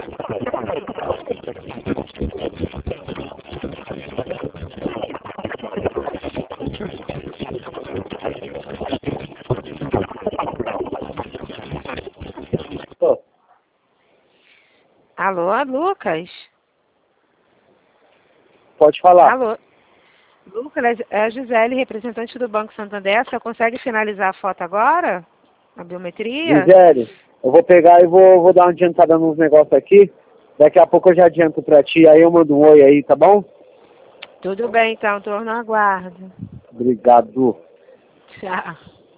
Alô, Lucas? Pode falar. Alô? Lucas, é a Gisele, representante do Banco Santander. Você consegue finalizar a foto agora? A biometria? Gisele, eu vou pegar e vou dar uma adiantada nos negócios aqui. Daqui a pouco eu já adianto pra ti, aí eu mando um oi aí, tá bom? Tudo bem, então. Estou no aguardo. Obrigado. Tchau.